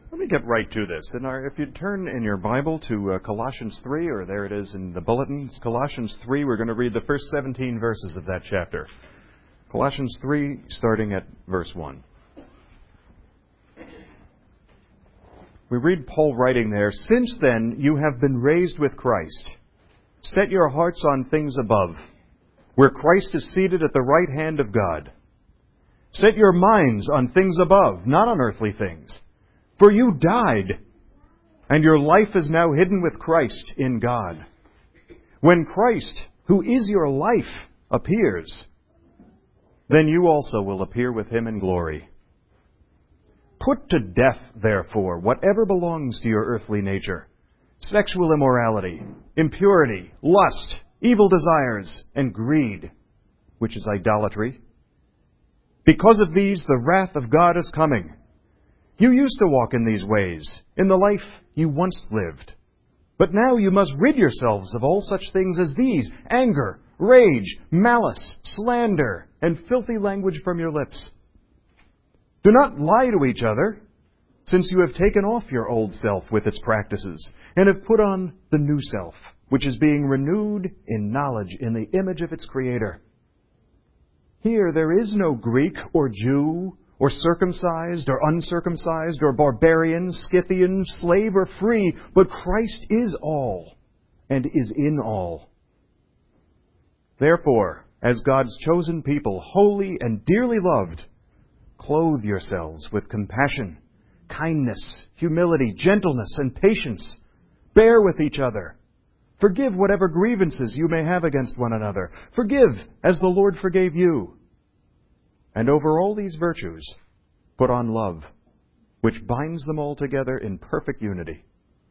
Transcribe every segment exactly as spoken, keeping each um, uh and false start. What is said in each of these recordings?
Let me get right to this. In our, if you turn in your Bible to uh, Colossians three, or there it is in the bulletins, Colossians three, we're going to read the first seventeen verses of that chapter. Colossians three, starting at verse one. We read Paul writing there, "Since then you have been raised with Christ. Set your hearts on things above, where Christ is seated at the right hand of God. Set your minds on things above, not on earthly things. For you died, and your life is now hidden with Christ in God. When Christ, who is your life, appears, then you also will appear with him in glory. Put to death, therefore, whatever belongs to your earthly nature: sexual immorality, impurity, lust, evil desires, and greed, which is idolatry. Because of these, the wrath of God is coming. You used to walk in these ways, in the life you once lived. But now you must rid yourselves of all such things as these: anger, rage, malice, slander, and filthy language from your lips. Do not lie to each other, since you have taken off your old self with its practices, and have put on the new self, which is being renewed in knowledge in the image of its Creator. Here there is no Greek or Jew, or circumcised or uncircumcised, or barbarian, Scythian, slave or free, but Christ is all, and is in all. Therefore, as God's chosen people, holy and dearly loved, clothe yourselves with compassion, kindness, humility, gentleness, and patience. Bear with each other. Forgive whatever grievances you may have against one another. Forgive as the Lord forgave you. And over all these virtues, put on love, which binds them all together in perfect unity.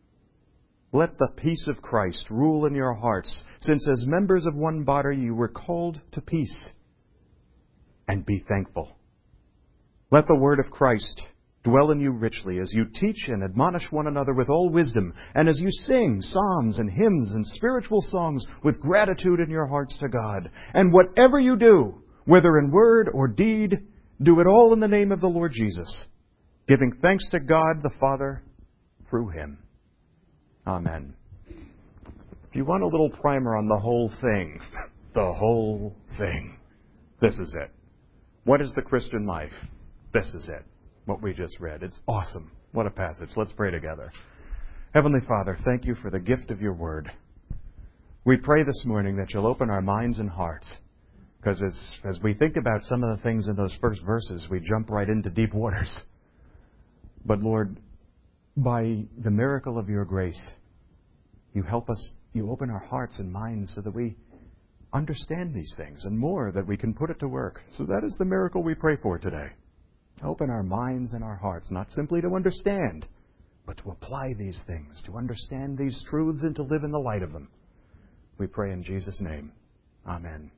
Let the peace of Christ rule in your hearts, since as members of one body you were called to peace. And be thankful. Let the word of Christ dwell in you richly, as you teach and admonish one another with all wisdom, and as you sing psalms and hymns and spiritual songs with gratitude in your hearts to God. And whatever you do, whether in word or deed, do it all in the name of the Lord Jesus, giving thanks to God the Father through him." Amen. If you want a little primer on the whole thing, the whole thing, this is it. What is the Christian life? This is it. What we just read. It's awesome. What a passage. Let's pray together. Heavenly Father, thank you for the gift of your word. We pray this morning that you'll open our minds and hearts. Because as, as we think about some of the things in those first verses, we jump right into deep waters. But Lord, by the miracle of your grace, you help us, you open our hearts and minds so that we understand these things and more, that we can put it to work. So that is the miracle we pray for today. Open our minds and our hearts, not simply to understand, but to apply these things, to understand these truths and to live in the light of them. We pray in Jesus' name. Amen.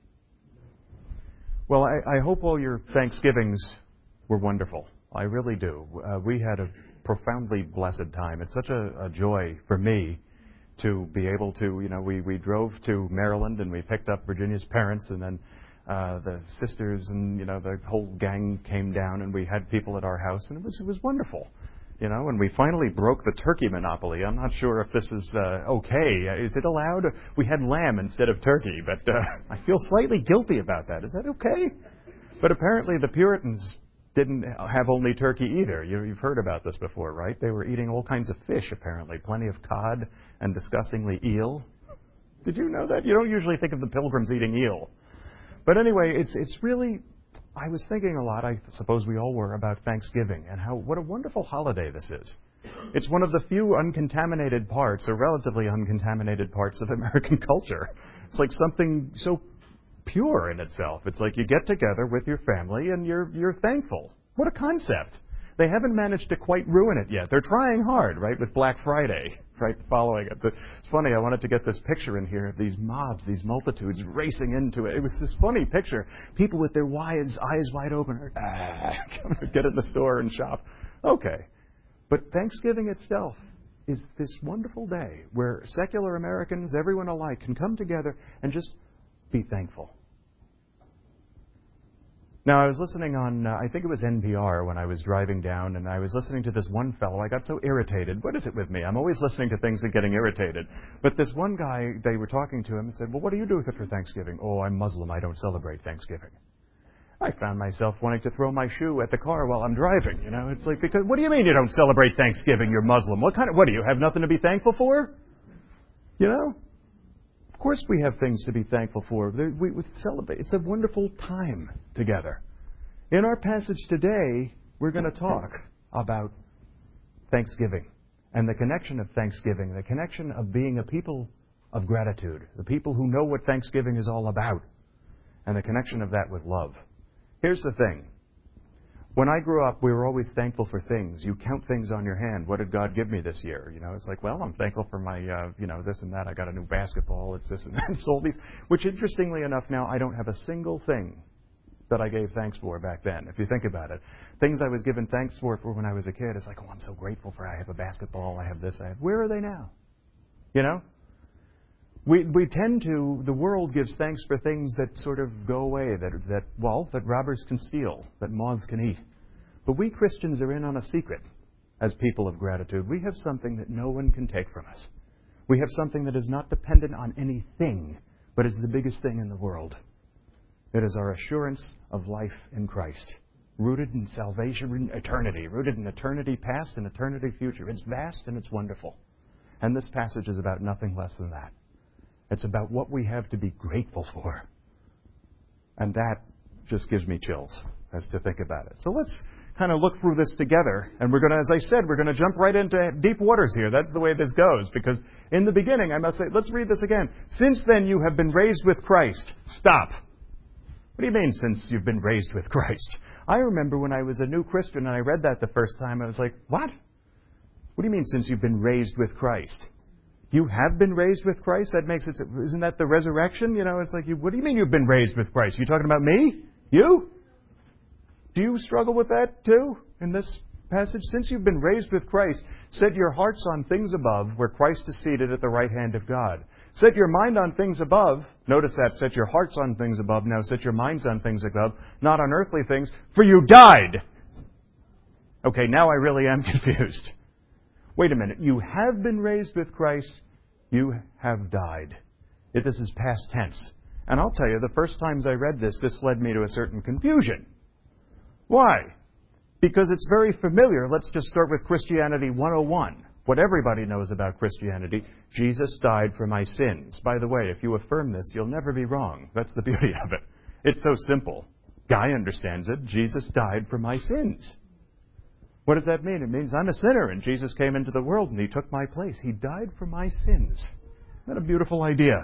Well, I, I hope all your Thanksgivings were wonderful. I really do. Uh, we had a profoundly blessed time. It's such a, a joy for me to be able to, you know, we, we drove to Maryland and we picked up Virginia's parents, and then uh, the sisters and, you know, the whole gang came down, and we had people at our house, and it was it was wonderful. You know, and we finally broke the turkey monopoly. I'm not sure if this is uh, okay. Is it allowed? We had lamb instead of turkey, but uh, I feel slightly guilty about that. Is that okay? But apparently the Puritans didn't have only turkey either. You, you've heard about this before, right? They were eating all kinds of fish, apparently. Plenty of cod and disgustingly eel. Did you know that? You don't usually think of the Pilgrims eating eel. But anyway, it's it's really... I was thinking a lot, I suppose we all were, about Thanksgiving and how what a wonderful holiday this is. It's one of the few uncontaminated parts, or relatively uncontaminated parts of American culture. It's like something so pure in itself. It's like you get together with your family and you're you're thankful. What a concept. They haven't managed to quite ruin it yet. They're trying hard, right, with Black Friday, right, following it. But it's funny, I wanted to get this picture in here of these mobs, these multitudes racing into it. It was this funny picture. People with their wise, eyes wide open, ah, get in the store and shop. Okay. But Thanksgiving itself is this wonderful day where secular Americans, everyone alike, can come together and just be thankful. Now, I was listening on, uh, I think it was N P R when I was driving down, and I was listening to this one fellow. I got so irritated. What is it with me? I'm always listening to things and getting irritated. But this one guy, they were talking to him and said, well, what do you do for Thanksgiving? Oh, I'm Muslim. I don't celebrate Thanksgiving. I found myself wanting to throw my shoe at the car while I'm driving. You know, it's like, because what do you mean you don't celebrate Thanksgiving? You're Muslim. What kind of, what do you have nothing to be thankful for? You know? Of course we have things to be thankful for. We, we celebrate. It's a wonderful time together. In our passage today, we're going to talk about Thanksgiving and the connection of Thanksgiving, the connection of being a people of gratitude, the people who know what Thanksgiving is all about, and the connection of that with love. Here's the thing. When I grew up, we were always thankful for things. You count things on your hand. What did God give me this year? You know, it's like, well, I'm thankful for my, uh, you know, this and that. I got a new basketball. It's this and that. It's all these, which interestingly enough, now I don't have a single thing that I gave thanks for back then, if you think about it. Things I was given thanks for, for when I was a kid, it's like, oh, I'm so grateful for I have a basketball, I have this, I have... Where are they now? You know? We we tend to, the world gives thanks for things that sort of go away, that, that well, that robbers can steal, that moths can eat. But we Christians are in on a secret as people of gratitude. We have something that no one can take from us. We have something that is not dependent on anything, but is the biggest thing in the world. It is our assurance of life in Christ, rooted in salvation in eternity, rooted in eternity past and eternity future. It's vast and it's wonderful. And this passage is about nothing less than that. It's about what we have to be grateful for. And that just gives me chills as to think about it. So let's kind of look through this together. And we're going to, as I said, we're going to jump right into deep waters here. That's the way this goes. Because in the beginning, I must say, let's read this again. Since then you have been raised with Christ. Stop. What do you mean, since you've been raised with Christ? I remember when I was a new Christian and I read that the first time, I was like, what? What do you mean, since you've been raised with Christ? You have been raised with Christ? That makes it, isn't that the resurrection? You know, it's like, you, what do you mean you've been raised with Christ? You talking about me? You? Do you struggle with that too in this passage? Since you've been raised with Christ, set your hearts on things above, where Christ is seated at the right hand of God. Set your mind on things above. Notice that. Set your hearts on things above. Now set your minds on things above, not on earthly things, for you died. Okay, now I really am confused. Wait a minute. You have been raised with Christ. You have died. This is past tense. And I'll tell you, the first times I read this, this led me to a certain confusion. Why? Because it's very familiar. Let's just start with Christianity one oh one. What everybody knows about Christianity, Jesus died for my sins. By the way, if you affirm this, you'll never be wrong. That's the beauty of it. It's so simple. Guy understands it. Jesus died for my sins. What does that mean? It means I'm a sinner, and Jesus came into the world, and He took my place. He died for my sins. Isn't that a beautiful idea?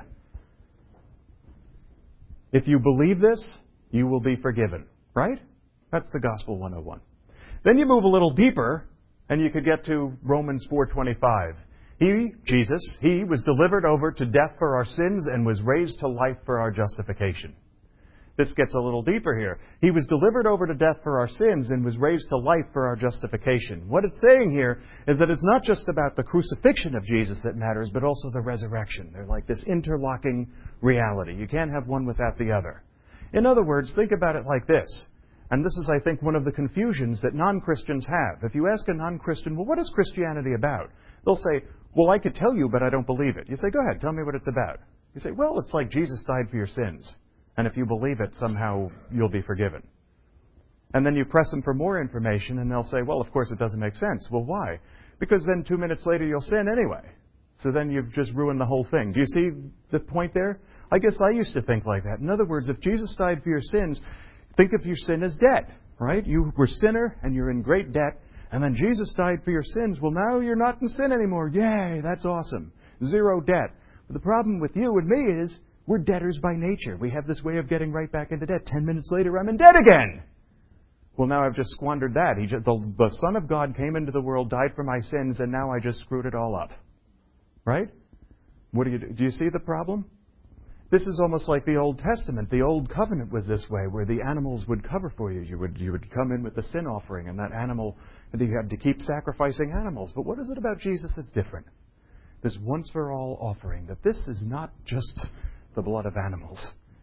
If you believe this, you will be forgiven. Right? That's the Gospel one oh one. Then you move a little deeper, and you could get to Romans four twenty-five. He, Jesus, He was delivered over to death for our sins and was raised to life for our justification. This gets a little deeper here. He was delivered over to death for our sins and was raised to life for our justification. What it's saying here is that it's not just about the crucifixion of Jesus that matters, but also the resurrection. They're like this interlocking reality. You can't have one without the other. In other words, think about it like this. And this is, I think, one of the confusions that non-Christians have. If you ask a non-Christian, well, what is Christianity about? They'll say, well, I could tell you, but I don't believe it. You say, go ahead, tell me what it's about. You say, well, it's like Jesus died for your sins. And if you believe it, somehow you'll be forgiven. And then you press them for more information, and they'll say, well, of course it doesn't make sense. Well, why? Because then two minutes later you'll sin anyway. So then you've just ruined the whole thing. Do you see the point there? I guess I used to think like that. In other words, if Jesus died for your sins, think of your sin as debt, right? You were a sinner and you're in great debt, and then Jesus died for your sins. Well, now you're not in sin anymore. Yay, that's awesome. Zero debt. But the problem with you and me is we're debtors by nature. We have this way of getting right back into debt. Ten minutes later, I'm in debt again. Well, now I've just squandered that. He just, the, the Son of God came into the world, died for my sins, and now I just screwed it all up. Right? What do you do? Do you see the problem? This is almost like the Old Testament. The Old Covenant was this way, where the animals would cover for you. You would you would come in with the sin offering, and that animal, and you had to keep sacrificing animals. But what is it about Jesus that's different? This once-for-all offering, that this is not just the blood of animals.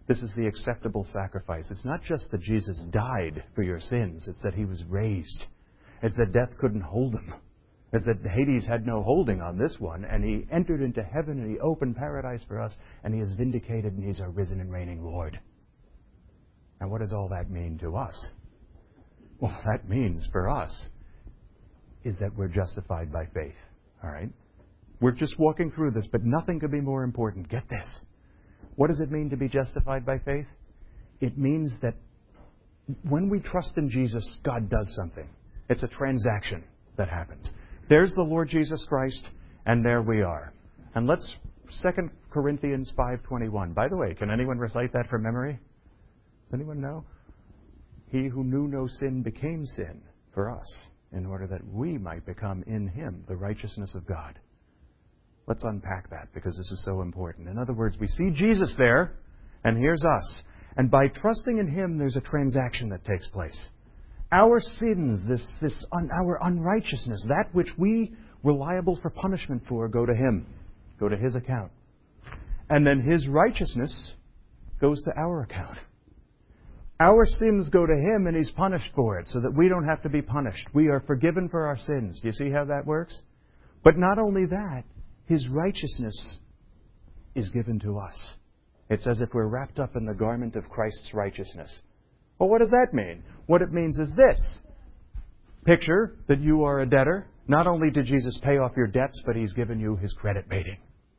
This is the acceptable sacrifice. It's not just that Jesus died for your sins. It's that he was raised. It's that death couldn't hold him. It's that Hades had no holding on this one. And he entered into heaven and he opened paradise for us. And he is vindicated and he's our risen and reigning Lord. And what does all that mean to us? Well, that means for us is that we're justified by faith. All right? We're just walking through this, but nothing could be more important. Get this. What does it mean to be justified by faith? It means that when we trust in Jesus, God does something. It's a transaction that happens. There's the Lord Jesus Christ, and there we are. And let's Second Corinthians five twenty-one. By the way, can anyone recite that from memory? Does anyone know? He who knew no sin became sin for us, in order that we might become in him the righteousness of God. Let's unpack that, because this is so important. In other words, we see Jesus there, and here's us. And by trusting in him, there's a transaction that takes place. Our sins, this, this un, our unrighteousness, that which we were liable for punishment for, go to him, go to his account. And then his righteousness goes to our account. Our sins go to him, and he's punished for it, so that we don't have to be punished. We are forgiven for our sins. Do you see how that works? But not only that, his righteousness is given to us. It's as if we're wrapped up in the garment of Christ's righteousness. Well, what does that mean? What it means is this. Picture that you are a debtor. Not only did Jesus pay off your debts, but he's given you his credit rating.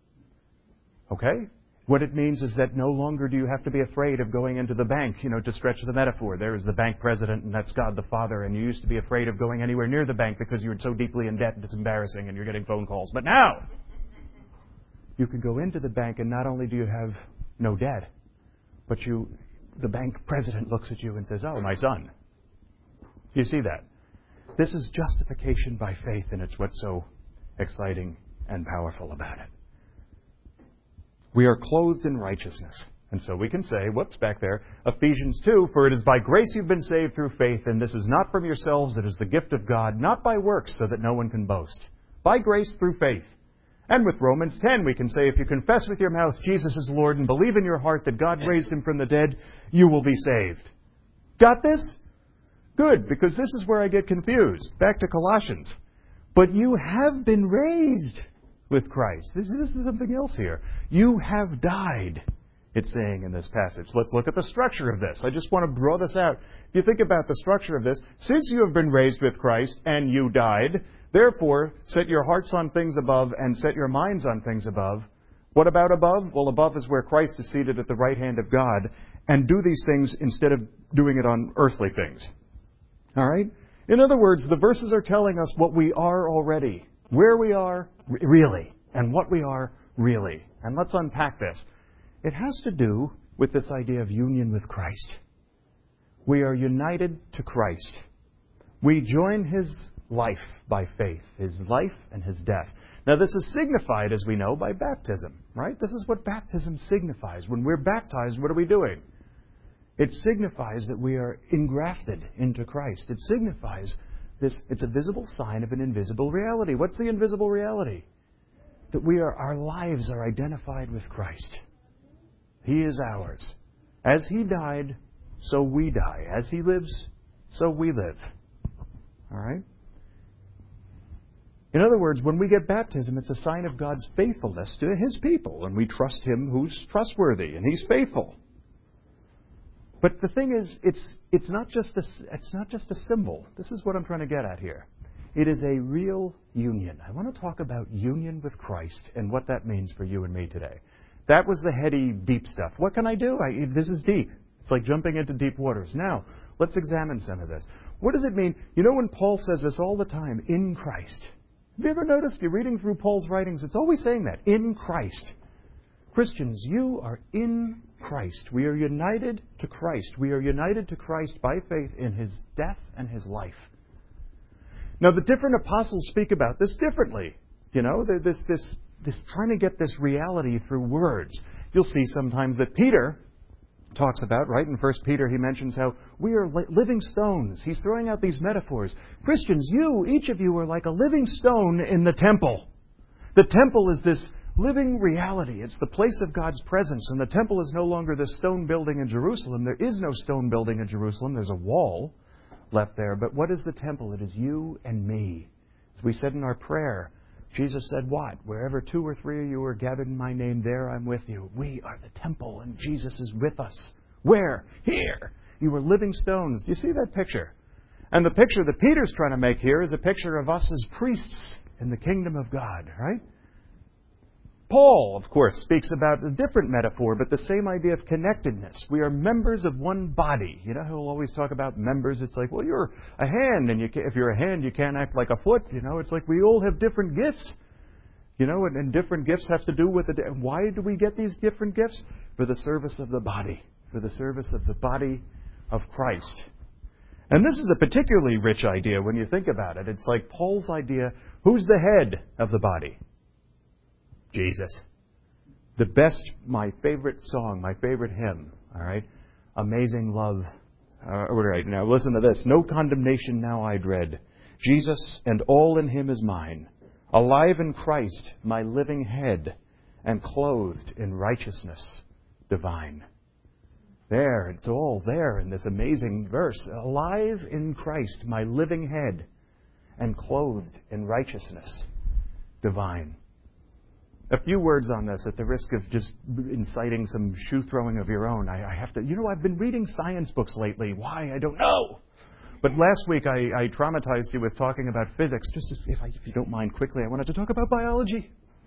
Okay? What it means is that no longer do you have to be afraid of going into the bank, you know, to stretch the metaphor. There is the bank president, and that's God the Father, and you used to be afraid of going anywhere near the bank because you were so deeply in debt, it's embarrassing, and you're getting phone calls. But now, you can go into the bank, and not only do you have no debt, but you, the bank president looks at you and says, "Oh, my son." You see that? This is justification by faith, and it's what's so exciting and powerful about it. We are clothed in righteousness. And so we can say, whoops, back there, Ephesians two, "For it is by grace you've been saved through faith, and this is not from yourselves, it is the gift of God, not by works, so that no one can boast." By grace through faith. And with Romans ten, we can say, if you confess with your mouth Jesus is Lord and believe in your heart that God raised him from the dead, you will be saved. Got this? Good, because this is where I get confused. Back to Colossians. But you have been raised with Christ. This, this is something else here. You have died, it's saying in this passage. Let's look at the structure of this. I just want to draw this out. If you think about the structure of this, since you have been raised with Christ and you died, therefore set your hearts on things above and set your minds on things above. What about above? Well, above is where Christ is seated at the right hand of God, and do these things instead of doing it on earthly things. All right? In other words, the verses are telling us what we are already, where we are really, and what we are really. And let's unpack this. It has to do with this idea of union with Christ. We are united to Christ. We join his life by faith, his life and his death. Now, this is signified, as we know, by baptism, right? This is what baptism signifies. When we're baptized, what are we doing? It signifies that we are engrafted into Christ. It signifies this, it's a visible sign of an invisible reality. What's the invisible reality? That we are, our lives are identified with Christ. He is ours. As he died, so we die. As he lives, so we live. All right? In other words, when we get baptism, it's a sign of God's faithfulness to his people, and we trust him who's trustworthy, and he's faithful. But the thing is, it's it's not just a, it's not just a symbol. This is what I'm trying to get at here. It is a real union. I want to talk about union with Christ and what that means for you and me today. That was the heady, deep stuff. What can I do? I, this is deep. It's like jumping into deep waters. Now, let's examine some of this. What does it mean? You know when Paul says this all the time, in Christ. Have you ever noticed, you're reading through Paul's writings, it's always saying that, in Christ. Christians, you are in Christ. We are united to Christ. We are united to Christ by faith in his death and his life. Now, the different apostles speak about this differently. You know, this, this, this trying to get this reality through words. You'll see sometimes that Peter talks about, right? In First Peter, he mentions how we are living stones. He's throwing out these metaphors. Christians, you, each of you, are like a living stone in the temple. The temple is this living reality. It's the place of God's presence. And the temple is no longer this stone building in Jerusalem. There is no stone building in Jerusalem. There's a wall left there. But what is the temple? It is you and me. As we said in our prayer, Jesus said what? Wherever two or three of you are gathered in my name, there I'm with you. We are the temple, and Jesus is with us. Where? Here. You are living stones. Do you see that picture? And the picture that Peter's trying to make here is a picture of us as priests in the kingdom of God, right? Paul, of course, speaks about a different metaphor, but the same idea of connectedness. We are members of one body. You know, he'll always talk about members. It's like, well, you're a hand, and you can't, if you're a hand, you can't act like a foot. You know, it's like we all have different gifts. You know, and, and different gifts have to do with it. Why do we get these different gifts? For the service of the body. For the service of the body of Christ. And this is a particularly rich idea when you think about it. It's like Paul's idea, who's the head of the body? Jesus. The best, my favorite song, my favorite hymn, all right? Amazing Love. Uh, all right, now listen to this. No condemnation now I dread. Jesus and all in Him is mine. Alive in Christ, my living head, and clothed in righteousness divine. There, it's all there in this amazing verse. Alive in Christ, my living head, and clothed in righteousness divine. A few words on this at the risk of just inciting some shoe throwing of your own. I, I have to, you know, I've been reading science books lately. Why? I don't know. But last week I, I traumatized you with talking about physics. Just if, I, if you don't mind quickly, I wanted to talk about biology.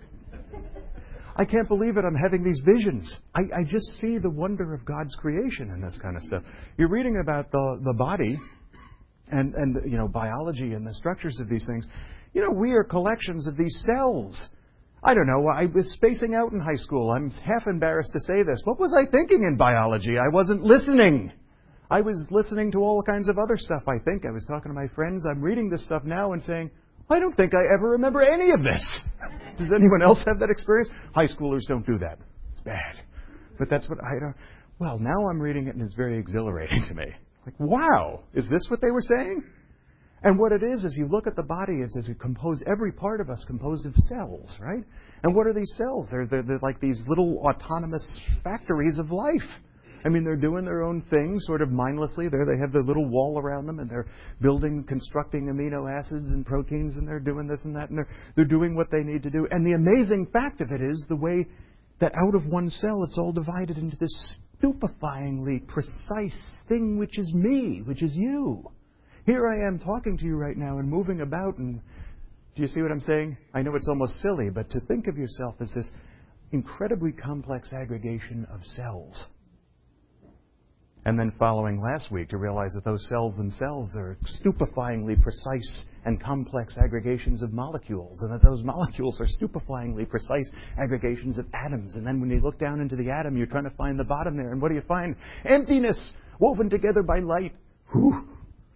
I can't believe it. I'm having these visions. I, I just see the wonder of God's creation and this kind of stuff. You're reading about the, the body and, and, you know, biology and the structures of these things. You know, we are collections of these cells. I don't know. I was spacing out in high school. I'm half embarrassed to say this. What was I thinking in biology? I wasn't listening. I was listening to all kinds of other stuff, I think. I was talking to my friends. I'm reading this stuff now and saying, I don't think I ever remember any of this. Does anyone else have that experience? High schoolers don't do that. It's bad. But that's what I don't... Well, now I'm reading it and it's very exhilarating to me. Like, wow, is this what they were saying? And what it is, is you look at the body, it's, it's composed, every part of us composed of cells, right? And what are these cells? They're, they're, they're like these little autonomous factories of life. I mean, they're doing their own thing, sort of mindlessly. There, they have the little wall around them, and they're building, constructing amino acids and proteins, and they're doing this and that, and they're, they're doing what they need to do. And the amazing fact of it is the way that out of one cell, it's all divided into this stupefyingly precise thing, which is me, which is you. Here I am talking to you right now and moving about, and do you see what I'm saying? I know it's almost silly, but to think of yourself as this incredibly complex aggregation of cells. And then following last week to realize that those cells themselves are stupefyingly precise and complex aggregations of molecules, and that those molecules are stupefyingly precise aggregations of atoms. And then when you look down into the atom, you're trying to find the bottom there, and what do you find? Emptiness, woven together by light. Whew.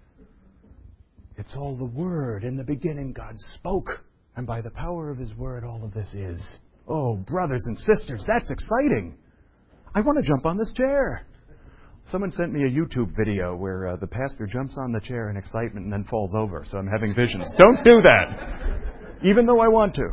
It's all the Word. In the beginning, God spoke, and by the power of His Word, all of this is. Oh, brothers and sisters, that's exciting. I want to jump on this chair. Someone sent me a YouTube video where uh, the pastor jumps on the chair in excitement and then falls over. So I'm having visions. Don't do that, even though I want to.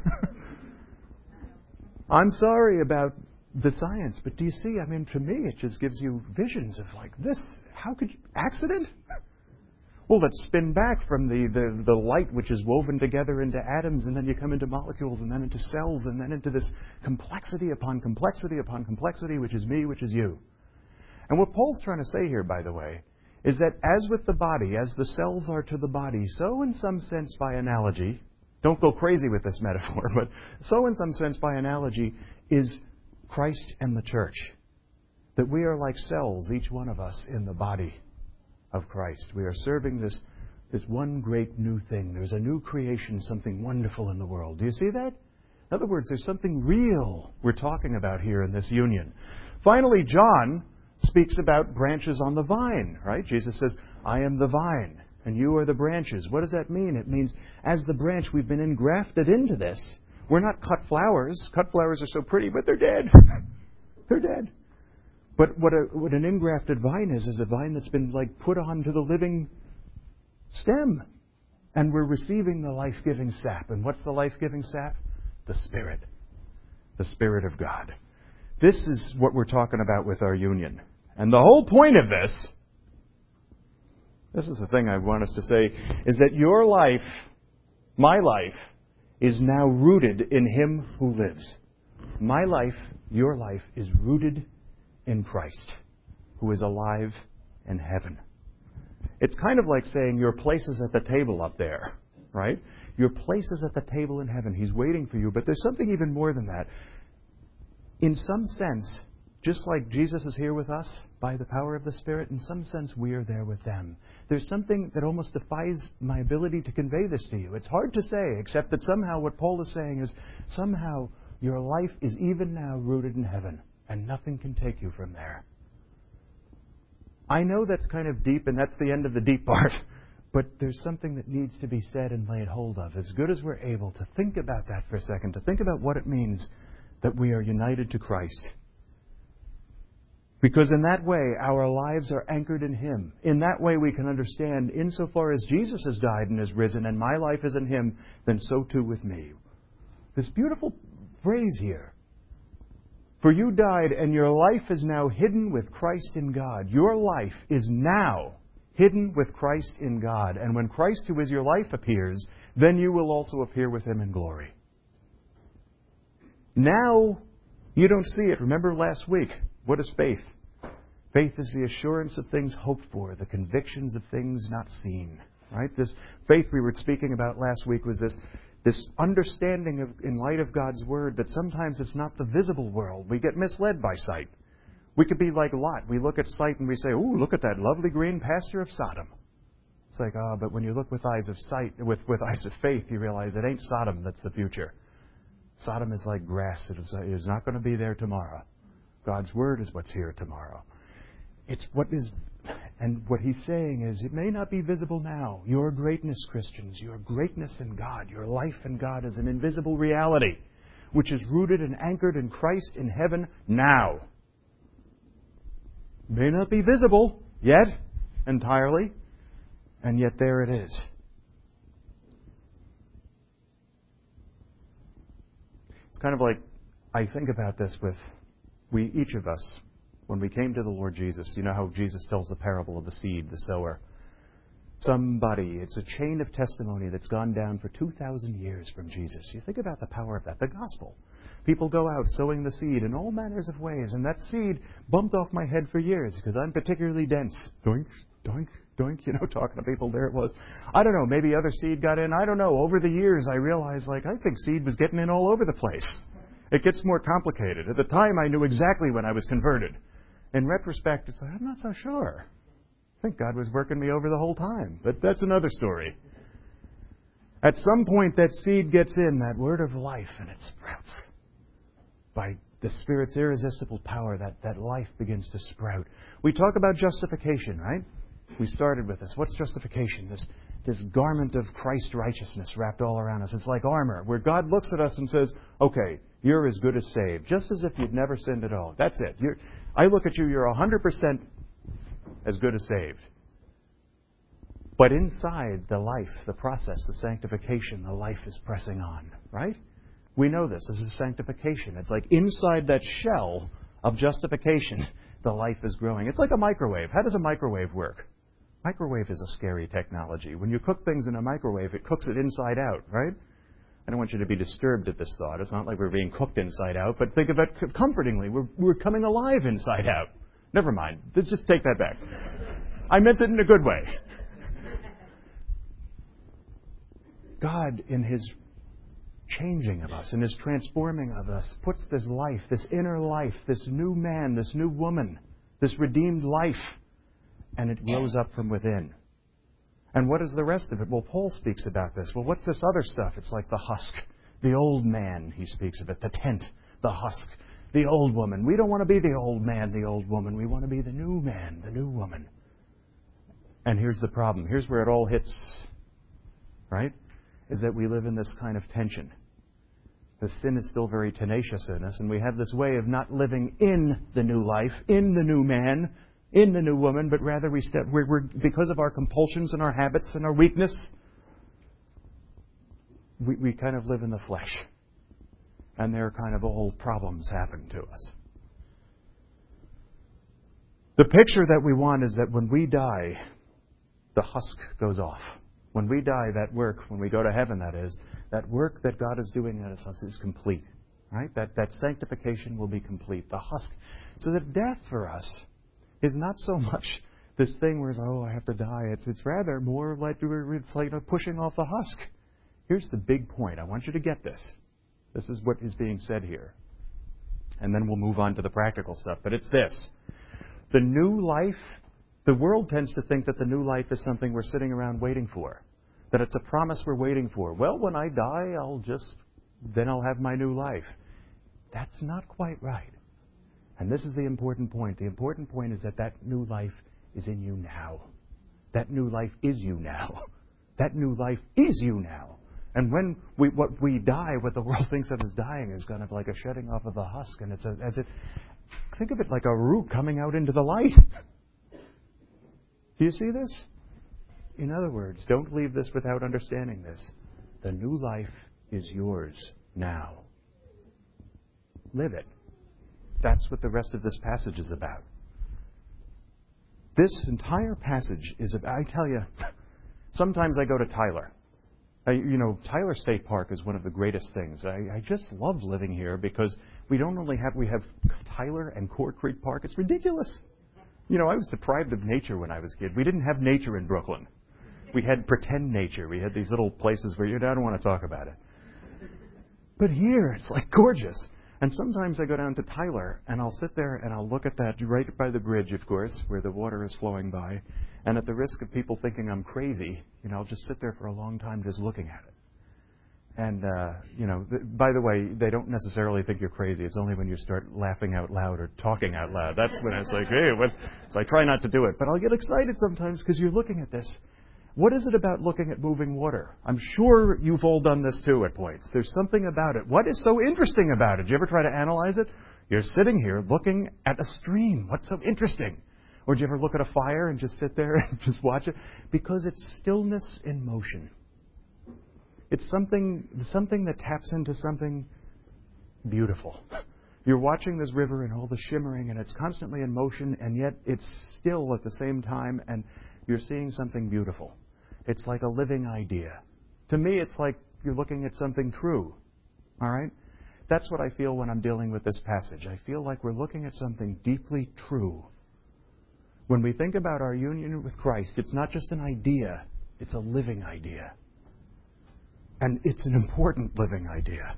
I'm sorry about the science, but do you see? I mean, to me, it just gives you visions of like this. How could you? Accident? Well, let's spin back from the, the, the light which is woven together into atoms, and then you come into molecules, and then into cells, and then into this complexity upon complexity upon complexity, which is me, which is you. And what Paul's trying to say here, by the way, is that as with the body, as the cells are to the body, so in some sense by analogy, don't go crazy with this metaphor, but so in some sense by analogy is Christ and the church. That we are like cells, each one of us, in the body of Christ. We are serving this, this one great new thing. There's a new creation, something wonderful in the world. Do you see that? In other words, there's something real we're talking about here in this union. Finally, John speaks about branches on the vine, right? Jesus says, I am the vine, and you are the branches. What does that mean? It means, as the branch, we've been engrafted into this. We're not cut flowers. Cut flowers are so pretty, but they're dead. They're dead. But what, a, what an engrafted vine is, is a vine that's been like put onto the living stem. And we're receiving the life-giving sap. And what's the life-giving sap? The Spirit. the Spirit of God. This is what we're talking about with our union. And the whole point of this, this is the thing I want us to say, is that your life, my life, is now rooted in Him who lives. My life, your life, is rooted in Christ, who is alive in heaven. It's kind of like saying your place is at the table up there, right? Your place is at the table in heaven. He's waiting for you. But there's something even more than that. In some sense, just like Jesus is here with us by the power of the Spirit, in some sense we are there with them. There's something that almost defies my ability to convey this to you. It's hard to say, except that somehow what Paul is saying is somehow your life is even now rooted in heaven, and nothing can take you from there. I know that's kind of deep, and that's the end of the deep part, but there's something that needs to be said and laid hold of. As good as we're able to think about that for a second, to think about what it means that we are united to Christ. Because in that way, our lives are anchored in Him. In that way, we can understand, insofar as Jesus has died and is risen, and my life is in Him, then so too with me. This beautiful phrase here. For you died, and your life is now hidden with Christ in God. Your life is now hidden with Christ in God. And when Christ, who is your life, appears, then you will also appear with Him in glory. Now, you don't see it. Remember last week, what is faith? Faith is the assurance of things hoped for, the convictions of things not seen. Right? This faith we were speaking about last week was this, this understanding of, in light of God's Word, that sometimes it's not the visible world. We get misled by sight. We could be like Lot. We look at sight and we say, "Ooh, look at that lovely green pasture of Sodom." It's like, ah, oh, but when you look with eyes of sight, with, with eyes of faith, you realize it ain't Sodom that's the future. Sodom is like grass. It is, it is not going to be there tomorrow. God's Word is what's here tomorrow. It's what is, and what he's saying is, it may not be visible now. Your greatness, Christians, your greatness in God, your life in God is an invisible reality, which is rooted and anchored in Christ in heaven now. May not be visible yet, entirely, and yet there it is. It's kind of like, I think about this with we, each of us, when we came to the Lord Jesus. You know how Jesus tells the parable of the seed, the sower. Somebody, it's a chain of testimony that's gone down for two thousand years from Jesus. You think about the power of that, the gospel. People go out sowing the seed in all manners of ways, and that seed bumped off my head for years because I'm particularly dense. Doink, doink, doink, you know, talking to people, there it was. I don't know, maybe other seed got in. I don't know. Over the years, I realized, like, I think seed was getting in all over the place. It gets more complicated. At the time, I knew exactly when I was converted. In retrospect, it's like, I'm not so sure. I think God was working me over the whole time. But that's another story. At some point, that seed gets in, that word of life, and it sprouts. By the Spirit's irresistible power, that, that life begins to sprout. We talk about justification, right? We started with this. What's justification? This, this garment of Christ's righteousness wrapped all around us. It's like armor, where God looks at us and says, okay, you're as good as saved. Just as if you'd never sinned at all. That's it. You're, I look at you, you're one hundred percent as good as saved. But inside the life, the process, the sanctification, the life is pressing on, right? We know this. This is sanctification. It's like inside that shell of justification, the life is growing. It's like a microwave. How does a microwave work? Microwave is a scary technology. When you cook things in a microwave, it cooks it inside out, right? I don't want you to be disturbed at this thought. It's not like we're being cooked inside out, but think of it comfortingly. We're, we're coming alive inside out. Never mind. Let's just take that back. I meant it in a good way. God, in His changing of us, in His transforming of us, puts this life, this inner life, this new man, this new woman, this redeemed life, and it grows up from within. And what is the rest of it? Well, Paul speaks about this. Well, what's this other stuff? It's like the husk, the old man, he speaks of it, the tent, the husk, the old woman. We don't want to be the old man, the old woman. We want to be the new man, the new woman. And here's the problem. Here's where it all hits, right? Is that we live in this kind of tension. The sin is still very tenacious in us, and we have this way of not living in the new life, in the new man, in the new woman, but rather we step, we're, we're, because of our compulsions and our habits and our weakness, we, we kind of live in the flesh. and they're kind of old problems happen to us. The picture that we want is that when we die, the husk goes off. When we die, that work, when we go to heaven, that is, that work that God is doing in us is complete. Right? That, that sanctification will be complete. The husk. So that death for us is not so much this thing where, oh, I have to die. It's, it's rather more like, it's like pushing off the husk. Here's the big point. I want you to get this. This is what is being said here. And then we'll move on to the practical stuff. But it's this. The new life, the world tends to think that the new life is something we're sitting around waiting for. That it's a promise we're waiting for. Well, when I die, I'll just, then I'll have my new life. That's not quite right. And this is the important point. The important point is that that new life is in you now. That new life is you now. That new life is you now. And when we, what we die, what the world thinks of as dying, is kind of like a shedding off of the husk. And it's a, as it, think of it like a root coming out into the light. Do you see this? In other words, don't leave this without understanding this. The new life is yours now. Live it. That's what the rest of this passage is about. This entire passage is about, I tell you, sometimes I go to Tyler. I, you know, Tyler State Park is one of the greatest things. I, I just love living here because we don't only have, we have Tyler and Core Creek Park. It's ridiculous. You know, I was deprived of nature when I was a kid. We didn't have nature in Brooklyn. We had pretend nature. We had these little places where you, I don't want to talk about it. But here, it's like gorgeous. And sometimes I go down to Tyler, and I'll sit there and I'll look at that right by the bridge, of course, where the water is flowing by. And at the risk of people thinking I'm crazy, you know, I'll just sit there for a long time just looking at it. And, uh, you know, th- by the way, they don't necessarily think you're crazy. It's only when you start laughing out loud or talking out loud. That's when it's like, hey, what? So I try not to do it. But I'll get excited sometimes because you're looking at this. What is it about looking at moving water? I'm sure you've all done this too at points. There's something about it. What is so interesting about it? Do you ever try to analyze it? You're sitting here looking at a stream. What's so interesting? Or do you ever look at a fire and just sit there and just watch it? Because it's stillness in motion. It's something, something that taps into something beautiful. You're watching this river and all the shimmering, and it's constantly in motion, and yet it's still at the same time, and you're seeing something beautiful. It's like a living idea. To me, it's like you're looking at something true. All right? That's what I feel when I'm dealing with this passage. I feel like we're looking at something deeply true. When we think about our union with Christ, it's not just an idea, it's a living idea. And it's an important living idea.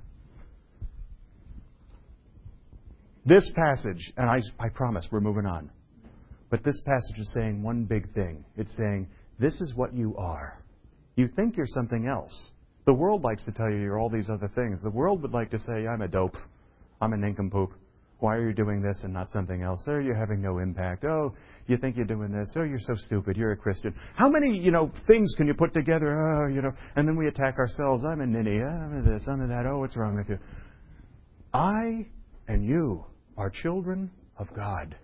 This passage, and I, I promise we're moving on, but this passage is saying one big thing. It's saying, this is what you are. You think you're something else. The world likes to tell you you're all these other things. The world would like to say, I'm a dope. I'm a nincompoop. Why are you doing this and not something else? Oh, you're having no impact. Oh, you think you're doing this. Oh, you're so stupid. You're a Christian. How many, you know, things can you put together? Oh, you know, and then we attack ourselves. I'm a ninny. I'm a this. I'm a that. Oh, what's wrong with you? I and you are children of God.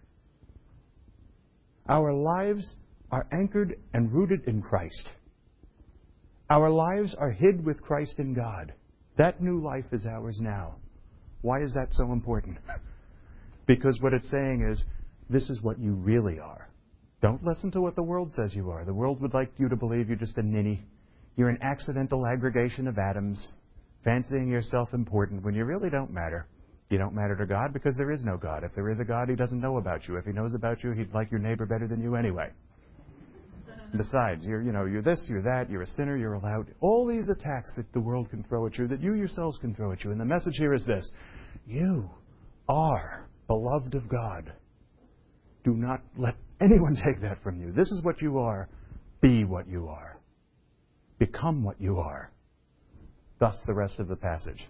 Our lives are anchored and rooted in Christ. Our lives are hid with Christ in God. That new life is ours now. Why is that so important? Because what it's saying is, this is what you really are. Don't listen to what the world says you are. The world would like you to believe you're just a ninny. You're an accidental aggregation of atoms, fancying yourself important when you really don't matter. You don't matter to God because there is no God. If there is a God, He doesn't know about you. If He knows about you, He'd like your neighbor better than you anyway. Besides, you're, you know, you're this, you're that, you're a sinner, you're allowed. All these attacks that the world can throw at you, that you yourselves can throw at you. And the message here is this. You are beloved of God. Do not let anyone take that from you. This is what you are. Be what you are. Become what you are. Thus the rest of the passage.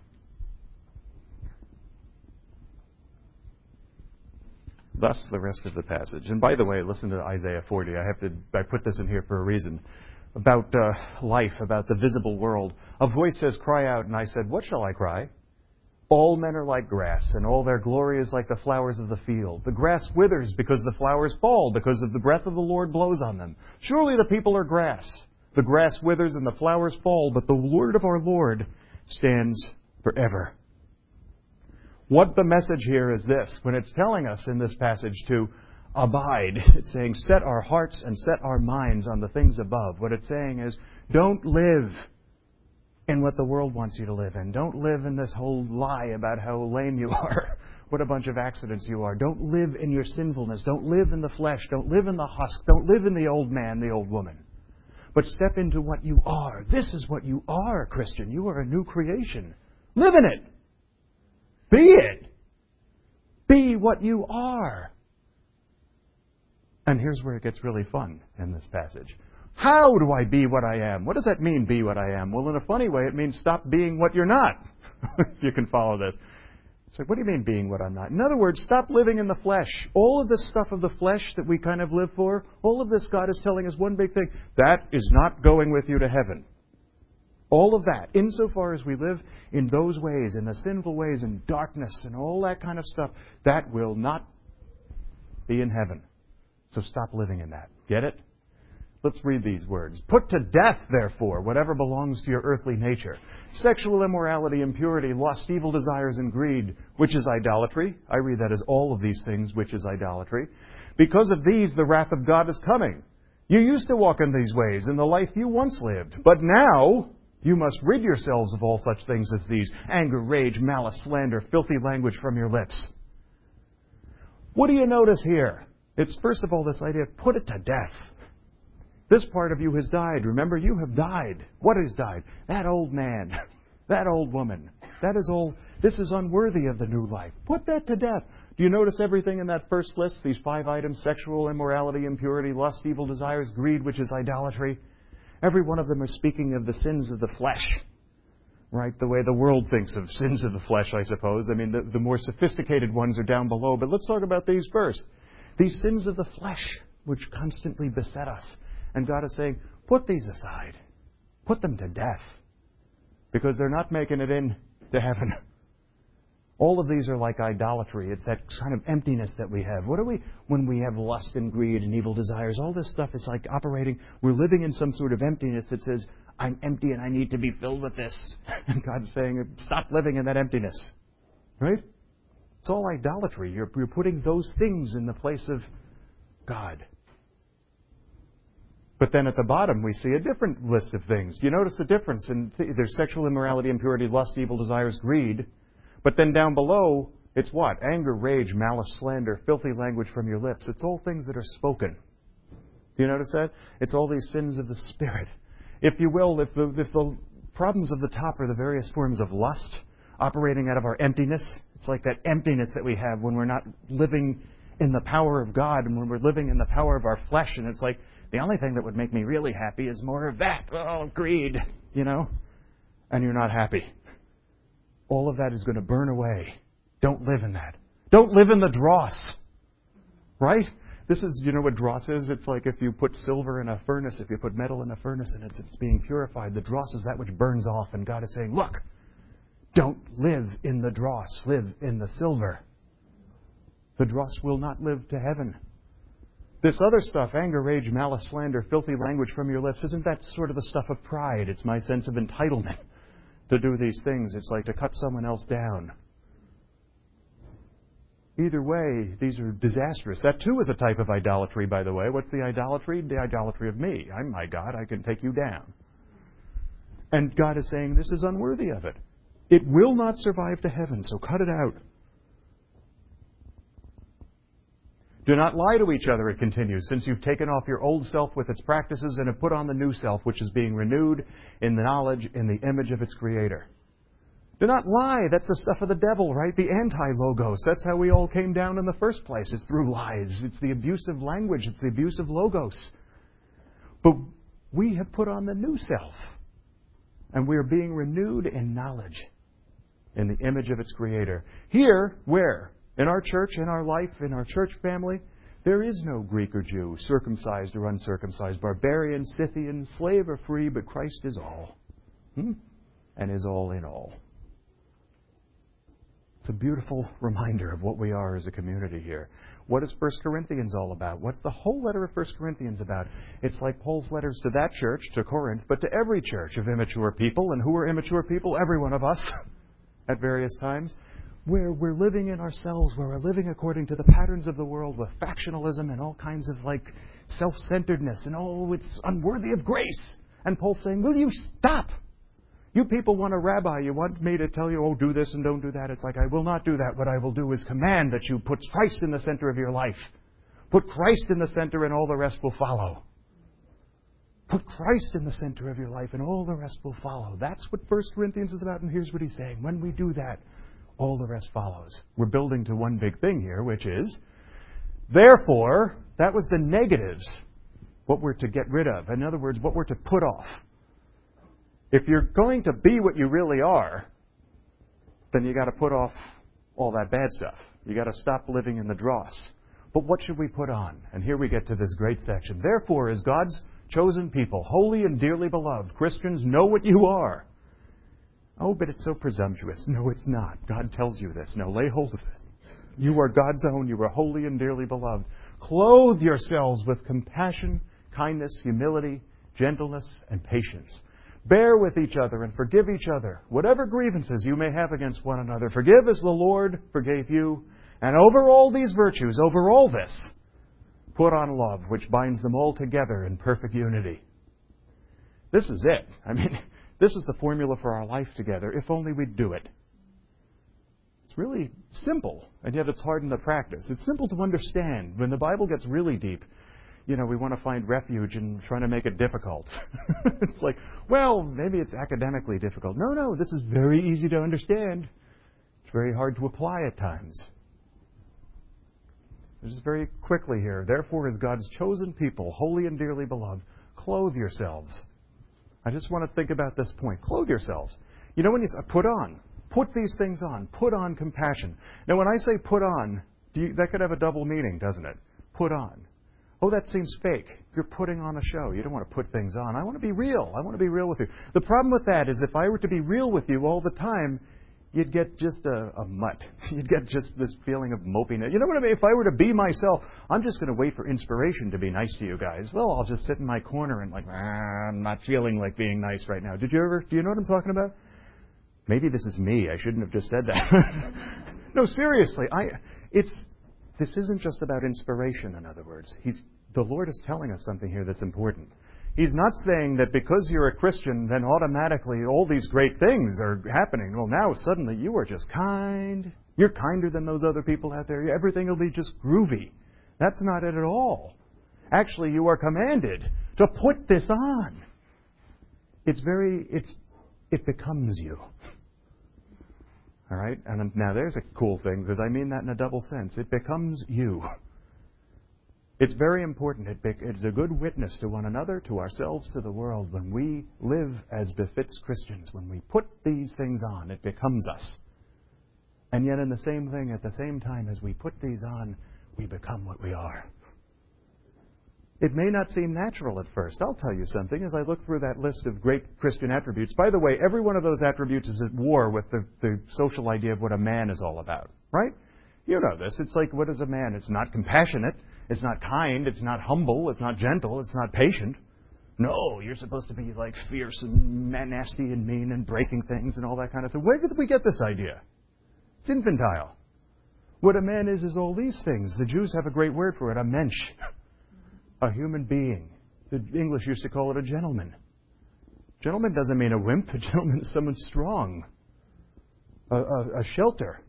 Thus the rest of the passage. And by the way, listen to Isaiah forty. I have to. I put this in here for a reason. About uh, life, about the visible world. A voice says, cry out. And I said, what shall I cry? All men are like grass, and all their glory is like the flowers of the field. The grass withers because the flowers fall, because of the breath of the Lord blows on them. Surely the people are grass. The grass withers and the flowers fall, but the word of our Lord stands forever. What the message here is this. When it's telling us in this passage to abide, it's saying set our hearts and set our minds on the things above. What it's saying is don't live in what the world wants you to live in. Don't live in this whole lie about how lame you are, what a bunch of accidents you are. Don't live in your sinfulness. Don't live in the flesh. Don't live in the husk. Don't live in the old man, the old woman. But step into what you are. This is what you are, Christian. You are a new creation. Live in it. Be it. Be what you are. And here's where it gets really fun in this passage. How do I be what I am? What does that mean, be what I am? Well, in a funny way, it means stop being what you're not. If you can follow this. It's like, what do you mean being what I'm not? In other words, stop living in the flesh. All of this stuff of the flesh that we kind of live for, all of this God is telling us one big thing. That is not going with you to heaven. All of that, insofar as we live in those ways, in the sinful ways, in darkness and all that kind of stuff, that will not be in heaven. So stop living in that. Get it? Let's read these words. Put to death, therefore, whatever belongs to your earthly nature. Sexual immorality, impurity, lust, evil desires, and greed, which is idolatry. I read that as all of these things, which is idolatry. Because of these, the wrath of God is coming. You used to walk in these ways in the life you once lived. But now you must rid yourselves of all such things as these: anger, rage, malice, slander, filthy language from your lips. What do you notice here? It's, first of all, this idea of put it to death. This part of you has died. Remember, you have died. What has died? That old man. That old woman. That is all. This is unworthy of the new life. Put that to death. Do you notice everything in that first list? These five items: sexual immorality, impurity, lust, evil desires, greed, which is idolatry. Every one of them are speaking of the sins of the flesh. Right? The way the world thinks of sins of the flesh, I suppose. I mean, the, the more sophisticated ones are down below. But let's talk about these first. These sins of the flesh, which constantly beset us. And God is saying, put these aside. Put them to death. Because they're not making it in to heaven. All of these are like idolatry. It's that kind of emptiness that we have. What do we, when we have lust and greed and evil desires, all this stuff is like operating, we're living in some sort of emptiness that says, I'm empty and I need to be filled with this. And God's saying, stop living in that emptiness. Right? It's all idolatry. You're, you're putting those things in the place of God. But then at the bottom, we see a different list of things. Do you notice the difference? In th- there's sexual immorality, impurity, lust, evil desires, greed. But then down below, it's what? Anger, rage, malice, slander, filthy language from your lips. It's all things that are spoken. Do you notice that? It's all these sins of the Spirit. If you will, if the, if the problems of the top are the various forms of lust, operating out of our emptiness, it's like that emptiness that we have when we're not living in the power of God and when we're living in the power of our flesh. And it's like, the only thing that would make me really happy is more of that. Oh, greed, you know? And you're not happy. All of that is going to burn away. Don't live in that. Don't live in the dross. Right? This is, you know what dross is? It's like if you put silver in a furnace, if you put metal in a furnace and it's, it's being purified, the dross is that which burns off. And God is saying, look, don't live in the dross. Live in the silver. The dross will not live to heaven. This other stuff, anger, rage, malice, slander, filthy language from your lips, isn't that sort of the stuff of pride? It's my sense of entitlement to do these things. It's like to cut someone else down. Either way, these are disastrous. That too is a type of idolatry, by the way. What's the idolatry? The idolatry of me. I'm my God. I can take you down. And God is saying this is unworthy of it. It will not survive to heaven, so cut it out. Do not lie to each other, it continues, since you've taken off your old self with its practices and have put on the new self, which is being renewed in the knowledge, in the image of its Creator. Do not lie. That's the stuff of the devil, right? The anti-logos. That's how we all came down in the first place. It's through lies. It's the abusive language. It's the abusive logos. But we have put on the new self. And we are being renewed in knowledge, in the image of its Creator. Here, where? In our church, in our life, in our church family, there is no Greek or Jew, circumcised or uncircumcised, barbarian, Scythian, slave or free, but Christ is all. Hmm? And is all in all. It's a beautiful reminder of what we are as a community here. What is First Corinthians all about? What's the whole letter of First Corinthians about? It's like Paul's letters to that church, to Corinth, but to every church of immature people. And who are immature people? Every one of us at various times. where we're living in ourselves, where we're living according to the patterns of the world with factionalism and all kinds of like self-centeredness and oh, it's unworthy of grace. And Paul's saying, will you stop? You people want a rabbi. You want me to tell you, oh, do this and don't do that. It's like, I will not do that. What I will do is command that you put Christ in the center of your life. Put Christ in the center and all the rest will follow. Put Christ in the center of your life and all the rest will follow. That's what First Corinthians is about. And here's what he's saying. When we do that, all the rest follows. We're building to one big thing here, which is, therefore, that was the negatives, what we're to get rid of. In other words, what we're to put off. If you're going to be what you really are, then you got to put off all that bad stuff. You got to stop living in the dross. But what should we put on? And here we get to this great section. Therefore, as God's chosen people, holy and dearly beloved, Christians, know what you are. Oh, but it's so presumptuous. No, it's not. God tells you this. No, lay hold of this. You are God's own. You are holy and dearly beloved. Clothe yourselves with compassion, kindness, humility, gentleness, and patience. Bear with each other and forgive each other. Whatever grievances you may have against one another, forgive as the Lord forgave you. And over all these virtues, over all this, put on love, which binds them all together in perfect unity. This is it. I mean, this is the formula for our life together, if only we'd do it. It's really simple, and yet it's hard in the practice. It's simple to understand. When the Bible gets really deep, you know, we want to find refuge in trying to make it difficult. It's like, well, maybe it's academically difficult. No, no, this is very easy to understand. It's very hard to apply at times. Just very quickly here. Therefore, as God's chosen people, holy and dearly beloved, clothe yourselves. I just want to think about this point. Clothe yourselves. You know when you say, put on. Put these things on. Put on compassion. Now, when I say put on, do you, that could have a double meaning, doesn't it? Put on. Oh, that seems fake. You're putting on a show. You don't want to put things on. I want to be real. I want to be real with you. The problem with that is if I were to be real with you all the time, you'd get just a, a mutt. You'd get just this feeling of mopiness. You know what I mean? If I were to be myself, I'm just going to wait for inspiration to be nice to you guys. Well, I'll just sit in my corner and like, ah, I'm not feeling like being nice right now. Did you ever, do you know what I'm talking about? Maybe this is me. I shouldn't have just said that. No, seriously. I, it's, this isn't just about inspiration, in other words. He's, the Lord is telling us something here that's important. He's not saying that because you're a Christian, then automatically all these great things are happening. Well, now suddenly you are just kind. You're kinder than those other people out there. Everything will be just groovy. That's not it at all. Actually, you are commanded to put this on. It's very, it's, it becomes you. All right? And now there's a cool thing, because I mean that in a double sense. It becomes you. It's very important. It be, it's a good witness to one another, to ourselves, to the world. When we live as befits Christians, when we put these things on, it becomes us. And yet in the same thing, at the same time as we put these on, we become what we are. It may not seem natural at first. I'll tell you something. As I look through that list of great Christian attributes, by the way, every one of those attributes is at war with the, the social idea of what a man is all about. Right? You know this. It's like, what is a man? It's not compassionate. It's not kind. It's not humble. It's not gentle. It's not patient. No, you're supposed to be like fierce and nasty and mean and breaking things and all that kind of stuff. Where did we get this idea? It's infantile. What a man is is all these things. The Jews have a great word for it, a mensch. A human being. The English used to call it a gentleman. Gentleman doesn't mean a wimp. A gentleman is someone strong. A, a, a shelter.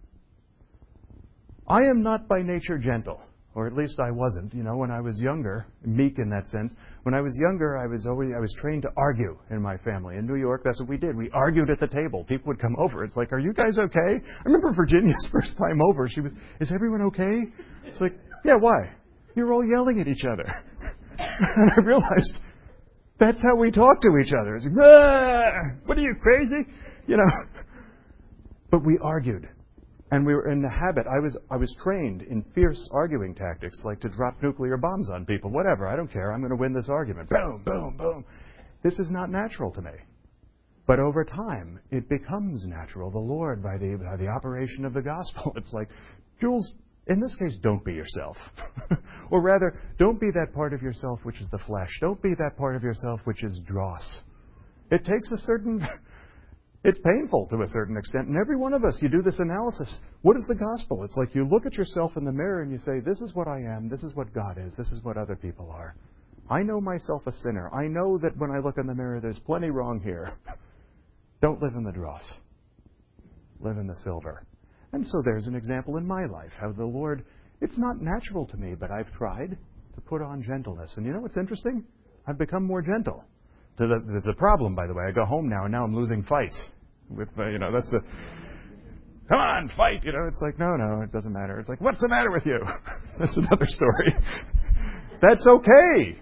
I am not by nature gentle. Or at least I wasn't, you know, when I was younger, meek in that sense. When I was younger, I was always I was trained to argue in my family. In New York, that's what we did. We argued at the table. People would come over. It's like, are you guys okay? I remember Virginia's first time over. She was, is everyone okay? It's like, yeah, why? You're all yelling at each other. And I realized that's how we talk to each other. It's like, ah, what are you, crazy? You know. But we argued. And we were in the habit. I was I was trained in fierce arguing tactics, like to drop nuclear bombs on people. Whatever, I don't care. I'm going to win this argument. Boom, boom, boom. This is not natural to me. But over time, it becomes natural. The Lord, by the, by the operation of the gospel, it's like, Jules, in this case, don't be yourself. Or rather, don't be that part of yourself which is the flesh. Don't be that part of yourself which is dross. It takes a certain... It's painful to a certain extent. And every one of us, you do this analysis. What is the gospel? It's like you look at yourself in the mirror and you say, this is what I am, this is what God is, this is what other people are. I know myself a sinner. I know that when I look in the mirror, there's plenty wrong here. Don't live in the dross. Live in the silver. And so there's an example in my life, how the Lord, it's not natural to me, but I've tried to put on gentleness. And you know what's interesting? I've become more gentle. There's a problem, by the way. I go home now, and now I'm losing fights. With uh, you know, that's a, come on, fight! You know, it's like, no, no, it doesn't matter. It's like, what's the matter with you? That's another story. That's okay.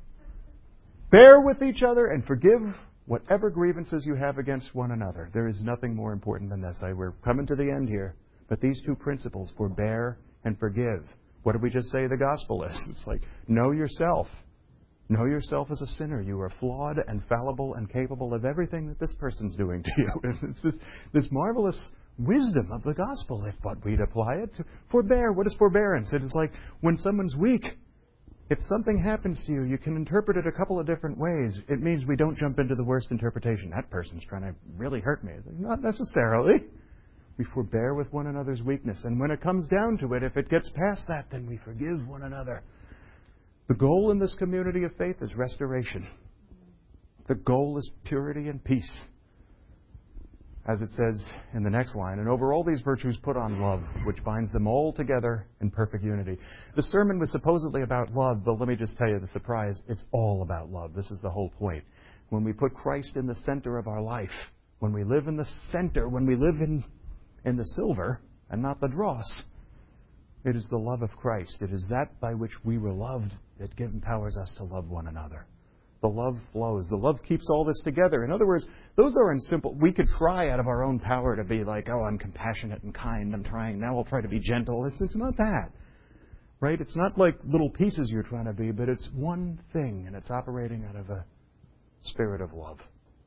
Bear with each other and forgive whatever grievances you have against one another. There is nothing more important than this. I, we're coming to the end here. But these two principles, forbear and forgive. What did we just say the gospel is? It's like, know yourself. Know yourself as a sinner. You are flawed and fallible and capable of everything that this person's doing to you. It's this, this marvelous wisdom of the gospel, if but we'd apply it to forbear. What is forbearance? It is like when someone's weak. If something happens to you, you can interpret it a couple of different ways. It means we don't jump into the worst interpretation. That person's trying to really hurt me. Not necessarily. We forbear with one another's weakness. And when it comes down to it, if it gets past that, then we forgive one another. The goal in this community of faith is restoration. The goal is purity and peace. As it says in the next line, and over all these virtues put on love, which binds them all together in perfect unity. The sermon was supposedly about love, but let me just tell you the surprise. It's all about love. This is the whole point. When we put Christ in the center of our life, when we live in the center, when we live in, in the silver and not the dross, it is the love of Christ. It is that by which we were loved that empowers us to love one another. The love flows. The love keeps all this together. In other words, those aren't simple. We could try out of our own power to be like, oh, I'm compassionate and kind. I'm trying. Now I'll try to be gentle. It's, it's not that. Right? It's not like little pieces you're trying to be, but it's one thing, and it's operating out of a spirit of love.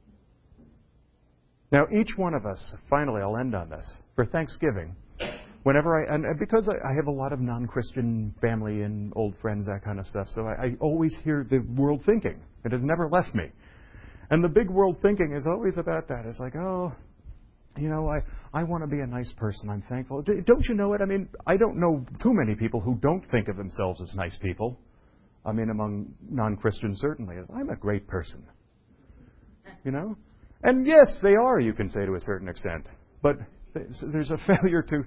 Now, each one of us, finally, I'll end on this, for Thanksgiving, whenever I, and because I, I have a lot of non-Christian family and old friends, that kind of stuff, so I, I always hear the world thinking. It has never left me. And the big world thinking is always about that. It's like, oh, you know, I, I want to be a nice person. I'm thankful. Don't you know it? I mean, I don't know too many people who don't think of themselves as nice people. I mean, among non-Christians, certainly. I'm a great person. You know? And yes, they are, you can say to a certain extent. But there's a failure to...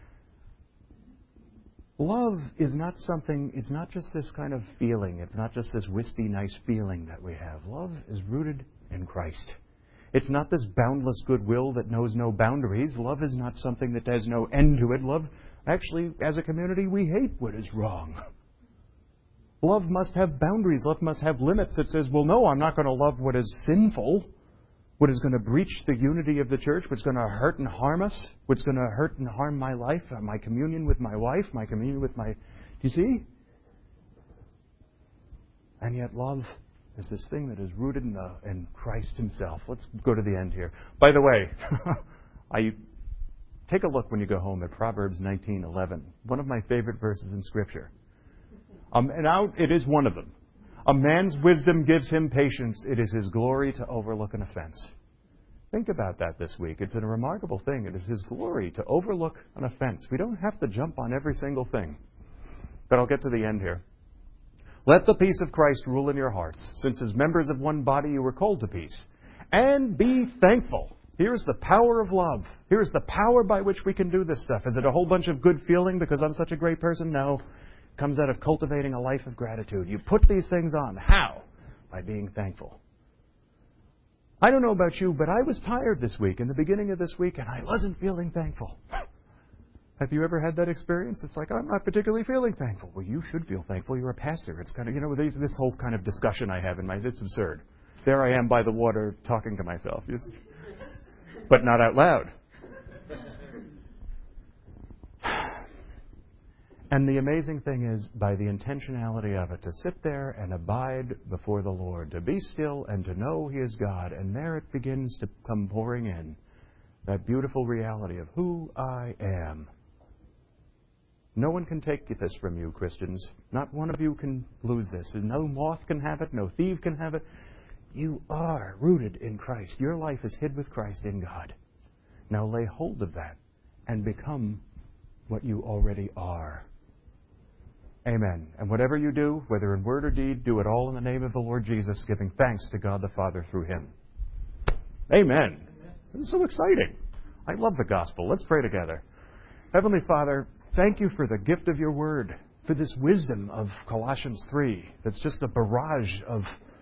Love is not something, it's not just this kind of feeling. It's not just this wispy, nice feeling that we have. Love is rooted in Christ. It's not this boundless goodwill that knows no boundaries. Love is not something that has no end to it. Love, actually, as a community, we hate what is wrong. Love must have boundaries. Love must have limits that says, well, no, I'm not going to love what is sinful. What is going to breach the unity of the church, what's going to hurt and harm us, what's going to hurt and harm my life, my communion with my wife, my communion with my... Do you see? And yet love is this thing that is rooted in, the, in Christ himself. Let's go to the end here. By the way, I take a look when you go home at Proverbs nineteen eleven, one of my favorite verses in Scripture. Um, and out, it is one of them. A man's wisdom gives him patience. It is his glory to overlook an offense. Think about that this week. It's a remarkable thing. It is his glory to overlook an offense. We don't have to jump on every single thing. But I'll get to the end here. Let the peace of Christ rule in your hearts, since as members of one body you were called to peace. And be thankful. Here's the power of love. Here's the power by which we can do this stuff. Is it a whole bunch of good feeling because I'm such a great person? No. Comes out of cultivating a life of gratitude. You put these things on. How? By being thankful. I don't know about you, but I was tired this week, in the beginning of this week, and I wasn't feeling thankful. Have you ever had that experience? It's like, I'm not particularly feeling thankful. Well, you should feel thankful. You're a pastor. It's kind of, you know, this, this whole kind of discussion I have in my, it's absurd. There I am by the water talking to myself. But not out loud. And the amazing thing is, by the intentionality of it, to sit there and abide before the Lord, to be still and to know He is God, and there it begins to come pouring in, that beautiful reality of who I am. No one can take this from you, Christians. Not one of you can lose this. No moth can have it, no thief can have it. You are rooted in Christ. Your life is hid with Christ in God. Now lay hold of that and become what you already are. Amen. And whatever you do, whether in word or deed, do it all in the name of the Lord Jesus, giving thanks to God the Father through Him. Amen. This is so exciting. I love the gospel. Let's pray together. Heavenly Father, thank you for the gift of your word, for this wisdom of Colossians three. That's just a barrage of...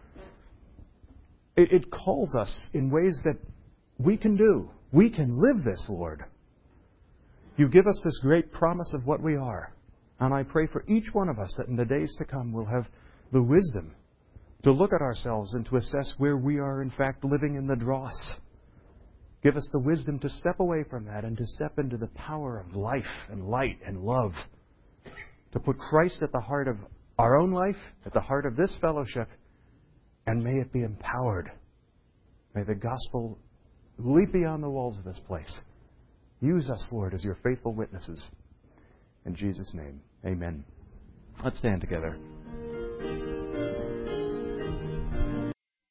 It, it calls us in ways that we can do. We can live this, Lord. You give us this great promise of what we are. And I pray for each one of us that in the days to come we'll have the wisdom to look at ourselves and to assess where we are in fact living in the dross. Give us the wisdom to step away from that and to step into the power of life and light and love. To put Christ at the heart of our own life, at the heart of this fellowship, and may it be empowered. May the gospel leap beyond the walls of this place. Use us, Lord, as your faithful witnesses. In Jesus' name, amen. Let's stand together.